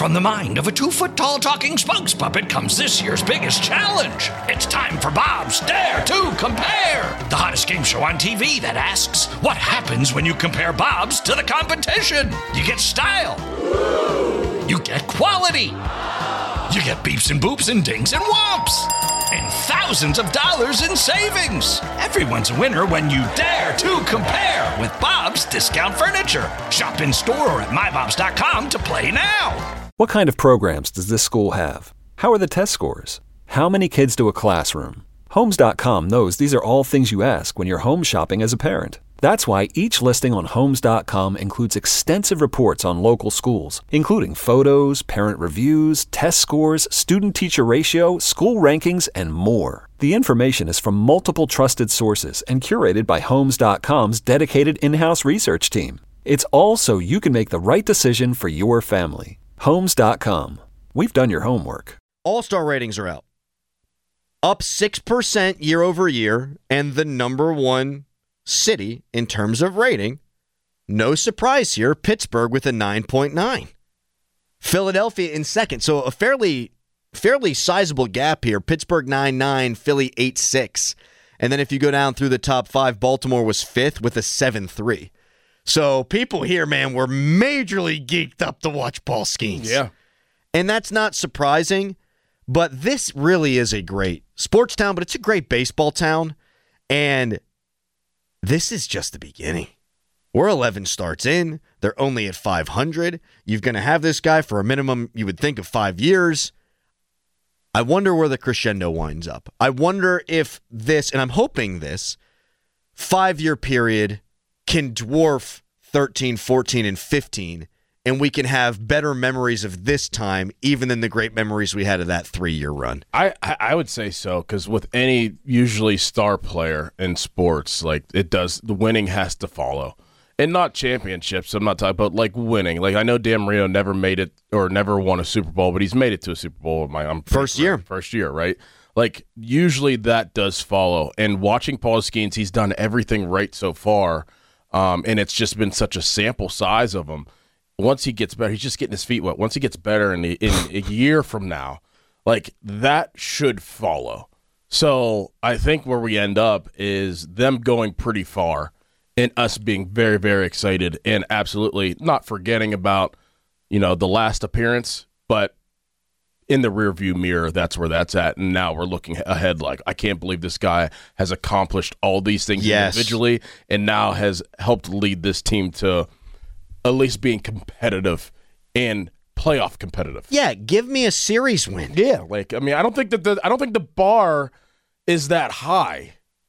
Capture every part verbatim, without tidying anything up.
From the mind of a two-foot-tall talking spokes puppet comes this year's biggest challenge. It's time for Bob's Dare to Compare, the hottest game show on T V that asks, what happens when you compare Bob's to the competition? You get style. You get quality. You get beeps and boops and dings and whomps. And thousands of dollars in savings. Everyone's a winner when you dare to compare with Bob's Discount Furniture. Shop in store or at my bobs dot com to play now. What kind of programs does this school have? How are the test scores? How many kids do a classroom? Homes dot com knows these are all things you ask when you're home shopping as a parent. That's why each listing on Homes dot com includes extensive reports on local schools, including photos, parent reviews, test scores, student-teacher ratio, school rankings, and more. The information is from multiple trusted sources and curated by Homes dot com's dedicated in-house research team. It's all so you can make the right decision for your family. Homes dot com. We've done your homework. All-star ratings are out. Up six percent year over year, and the number one city in terms of rating. No surprise here, Pittsburgh with a nine point nine. Philadelphia in second, so a fairly fairly sizable gap here. Pittsburgh nine nine, Philly eight six. And then if you go down through the top five, Baltimore was fifth with a seven three. So people here, man, were majorly geeked up to watch Paul Skeens. Yeah. And that's not surprising, but this really is a great sports town, but it's a great baseball town. And this is just the beginning. We're eleven starts in. They're only at five hundred. You're going to have this guy for a minimum, you would think, of five years. I wonder where the crescendo winds up. I wonder if this, and I'm hoping this, five-year period can dwarf thirteen, fourteen, and fifteen, and we can have better memories of this time even than the great memories we had of that three-year run. I, I would say so, because with any usually star player in sports, like it does, the winning has to follow. And not championships, I'm not talking about like winning. Like I know Dan Marino never made it or never won a Super Bowl, but he's made it to a Super Bowl. My I'm First year. First year, right? Like usually that does follow. And watching Paul Skeens, he's done everything right so far. Um, and it's just been such a sample size of him. Once he gets better, he's just getting his feet wet. Once he gets better in, the, in a year from now, like that should follow. So I think where we end up is them going pretty far and us being very, very excited and absolutely not forgetting about, you know, the last appearance, but in the rearview mirror, that's where that's at. And now we're looking ahead like, I can't believe this guy has accomplished all these things yes. individually and now has helped lead this team to at least being competitive and playoff competitive. Yeah, give me a series win. Yeah, like, I mean, I don't think that the I don't think the bar is that high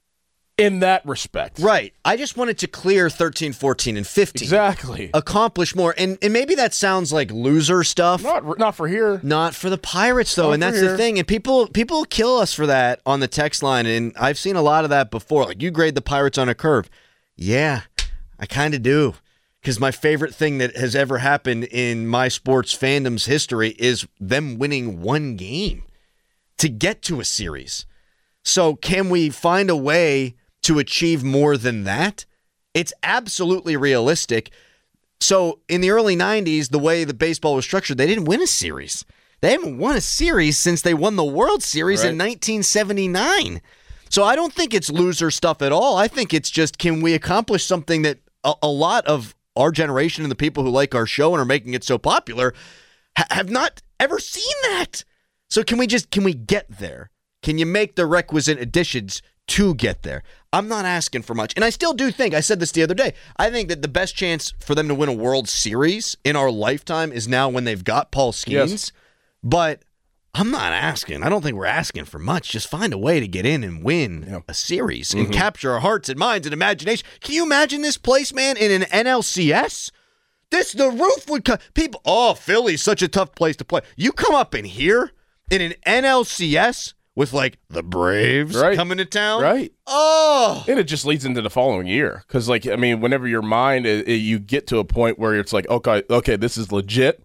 in that respect. Right. I just wanted to clear thirteen, fourteen, and fifteen. Exactly. Accomplish more. And and maybe that sounds like loser stuff. Not not for here. Not for the Pirates, though. Not and that's here. the thing. And people people kill us for that on the text line. And I've seen a lot of that before. Like, you grade the Pirates on a curve. Yeah, I kind of do. Because my favorite thing that has ever happened in my sports fandom's history is them winning one game to get to a series. So can we find a way to achieve more than that? It's absolutely realistic. So in the early nineties, the way the baseball was structured, they didn't win a series. They haven't won a series since they won the World Series right. in nineteen seventy-nine. So I don't think it's loser stuff at all. I think it's just, can we accomplish something that a, a lot of our generation and the people who like our show and are making it so popular ha- have not ever seen that. So can we just, can we get there? Can you make the requisite additions to get there? I'm not asking for much. And I still do think, I said this the other day, I think that the best chance for them to win a World Series in our lifetime is now when they've got Paul Skeens. Yes. But I'm not asking. I don't think we're asking for much. Just find a way to get in and win yeah. a series and mm-hmm. capture our hearts and minds and imagination. Can you imagine this place, man, in an N L C S? This, the roof would come. People, oh, Philly's such a tough place to play. You come up in here in an N L C S with, like, the Braves right. coming to town. Right. Oh. And it just leads into the following year. Because, like, I mean, whenever your mind, it, it, you get to a point where it's like, okay, okay, this is legit.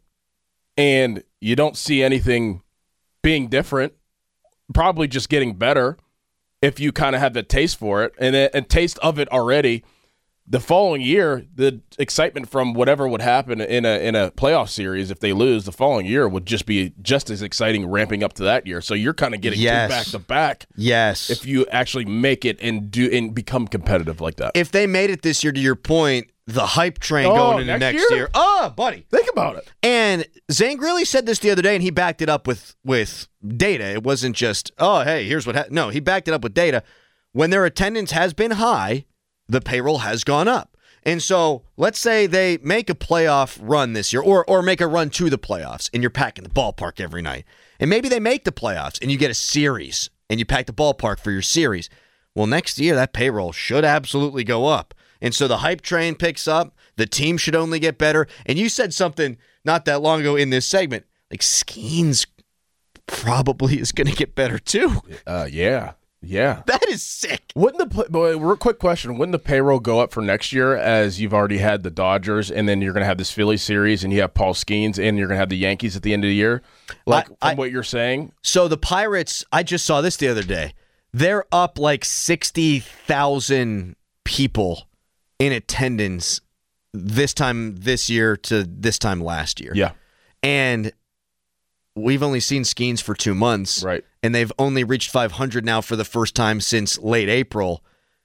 And you don't see anything being different, probably just getting better if you kind of have the taste for it and a taste of it already. the following year, the excitement from whatever would happen in a in a playoff series, if they lose, the following year would just be just as exciting ramping up to that year. So you're kind of getting yes. two back to back. Yes. If you actually make it and do and become competitive like that. If they made it this year, to your point, the hype train oh, going into next, next year? year. Oh, buddy. Think about it. And Zane Grilly said this the other day, and he backed it up with with data. It wasn't just, oh, hey, here's what happened. No, he backed it up with data. When their attendance has been high, the payroll has gone up. And so let's say they make a playoff run this year or or make a run to the playoffs and you're packing the ballpark every night. And maybe they make the playoffs and you get a series and you pack the ballpark for your series. Well, next year that payroll should absolutely go up. And so the hype train picks up. The team should only get better. And you said something not that long ago in this segment, like Skeens probably is going to get better too. Uh, yeah. Yeah. That is sick. Wouldn't the boy, real quick question, wouldn't the payroll go up for next year as you've already had the Dodgers and then you're going to have this Philly series and you have Paul Skeens and you're going to have the Yankees at the end of the year? Like I, I, from what you're saying? So the Pirates, I just saw this the other day. They're up like sixty thousand people in attendance this time this year to this time last year. Yeah. And we've only seen Skeens for two months. Right. And they've only reached five hundred now for the first time since late April.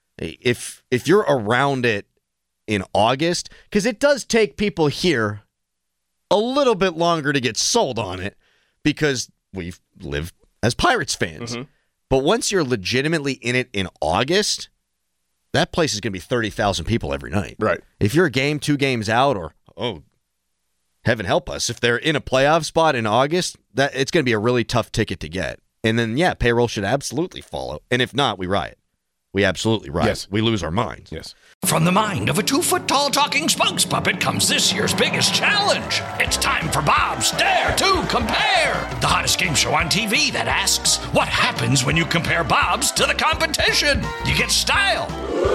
If if you're around it in August, because it does take people here a little bit longer to get sold on it because we live as Pirates fans. Mm-hmm. But once you're legitimately in it in August, that place is going to be thirty thousand people every night. Right. If you're a game, two games out, or, oh, heaven help us, if they're in a playoff spot in August, that it's going to be a really tough ticket to get. And then, yeah, payroll should absolutely follow. And if not, we riot. We absolutely riot. Yes. We lose our minds. Yes. From the mind of a two-foot-tall talking spokes puppet comes this year's biggest challenge. It's time for Bob's Dare to Compare, the hottest game show on T V that asks, what happens when you compare Bob's to the competition? You get style.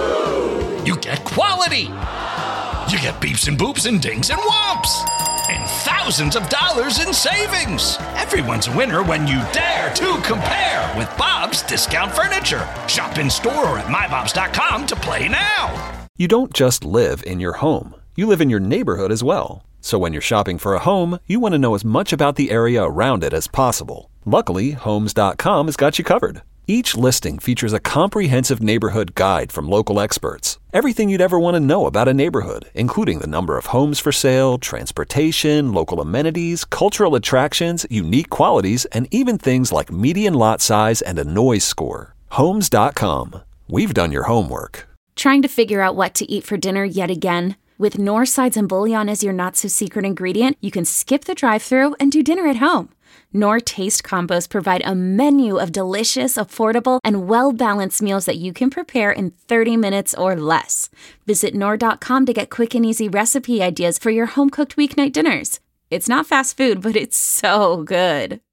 You get quality. You get beeps and boops and dings and whomps. And thousands of dollars in savings. Everyone's a winner when you dare to compare with Bob's Discount Furniture. Shop in store or at my bobs dot com to play now. You don't just live in your home. You live in your neighborhood as well. So when you're shopping for a home, you want to know as much about the area around it as possible. Luckily, homes dot com has got you covered. Each listing features a comprehensive neighborhood guide from local experts. Everything you'd ever want to know about a neighborhood, including the number of homes for sale, transportation, local amenities, cultural attractions, unique qualities, and even things like median lot size and a noise score. homes dot com. We've done your homework. Trying to figure out what to eat for dinner yet again? With Knorr Sides and Bouillon as your not-so-secret ingredient, you can skip the drive-thru and do dinner at home. Knorr Taste Combos provide a menu of delicious, affordable, and well-balanced meals that you can prepare in thirty minutes or less. Visit Knorr dot com to get quick and easy recipe ideas for your home-cooked weeknight dinners. It's not fast food, but it's so good.